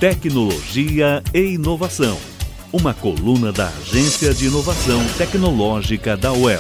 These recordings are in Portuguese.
Tecnologia e Inovação, uma coluna da Agência de Inovação Tecnológica da UEL.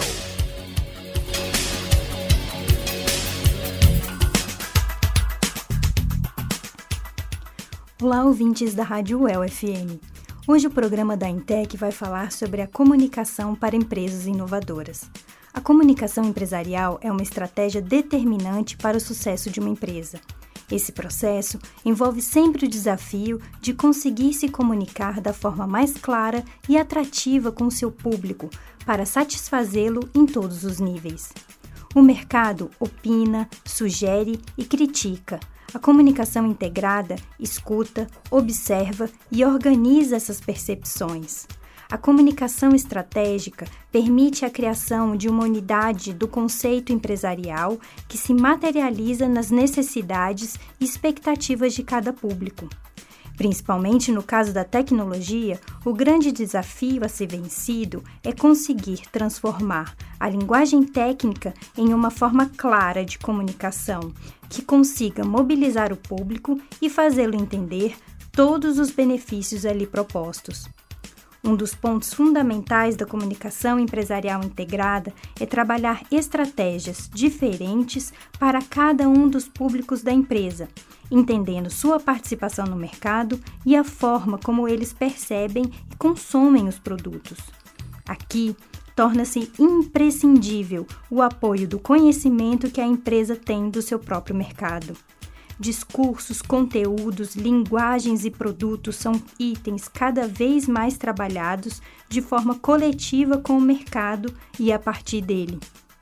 Olá, ouvintes da Rádio UEL FM. Hoje o programa da Intec vai falar sobre a comunicação para empresas inovadoras. A comunicação empresarial é uma estratégia determinante para o sucesso de uma empresa. Esse processo envolve sempre o desafio de conseguir se comunicar da forma mais clara e atrativa com o seu público, para satisfazê-lo em todos os níveis. O mercado opina, sugere e critica. A comunicação integrada escuta, observa e organiza essas percepções. A comunicação estratégica permite a criação de uma unidade do conceito empresarial que se materializa nas necessidades e expectativas de cada público. Principalmente no caso da tecnologia, o grande desafio a ser vencido é conseguir transformar a linguagem técnica em uma forma clara de comunicação, que consiga mobilizar o público e fazê-lo entender todos os benefícios ali propostos. Um dos pontos fundamentais da comunicação empresarial integrada é trabalhar estratégias diferentes para cada um dos públicos da empresa, entendendo sua participação no mercado e a forma como eles percebem e consomem os produtos. Aqui, torna-se imprescindível o apoio do conhecimento que a empresa tem do seu próprio mercado. Discursos, conteúdos, linguagens e produtos são itens cada vez mais trabalhados de forma coletiva com o mercado e a partir dele.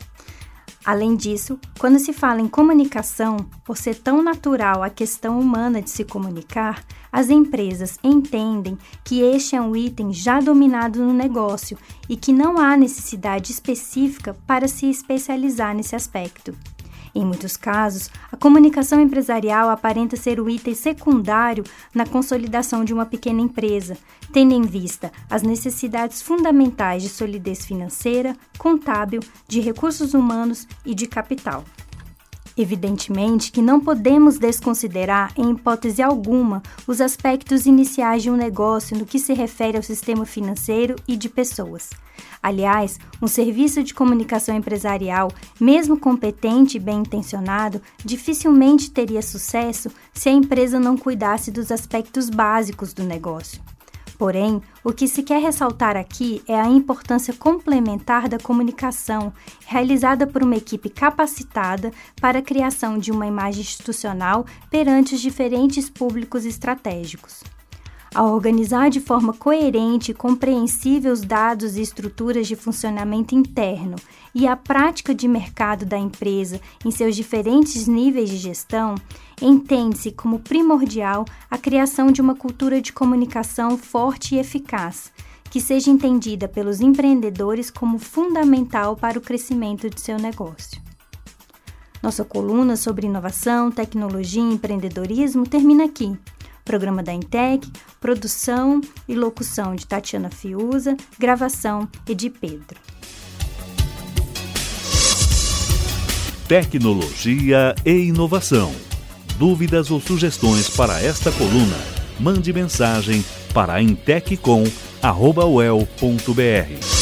Além disso, quando se fala em comunicação, por ser tão natural a questão humana de se comunicar, as empresas entendem que este é um item já dominado no negócio e que não há necessidade específica para se especializar nesse aspecto. Em muitos casos, a comunicação empresarial aparenta ser o item secundário na consolidação de uma pequena empresa, tendo em vista as necessidades fundamentais de solidez financeira, contábil, de recursos humanos e de capital. Evidentemente que não podemos desconsiderar, em hipótese alguma, os aspectos iniciais de um negócio no que se refere ao sistema financeiro e de pessoas. Aliás, um serviço de comunicação empresarial, mesmo competente e bem intencionado, dificilmente teria sucesso se a empresa não cuidasse dos aspectos básicos do negócio. Porém, o que se quer ressaltar aqui é a importância complementar da comunicação, realizada por uma equipe capacitada para a criação de uma imagem institucional perante os diferentes públicos estratégicos. Ao organizar de forma coerente e compreensível os dados e estruturas de funcionamento interno e a prática de mercado da empresa em seus diferentes níveis de gestão, entende-se como primordial a criação de uma cultura de comunicação forte e eficaz, que seja entendida pelos empreendedores como fundamental para o crescimento de seu negócio. Nossa coluna sobre inovação, tecnologia e empreendedorismo termina aqui. Programa da Intec, produção e locução de Tatiana Fiuza, gravação e de Pedro. Tecnologia e Inovação. Dúvidas ou sugestões para esta coluna? Mande mensagem para intec@uel.br.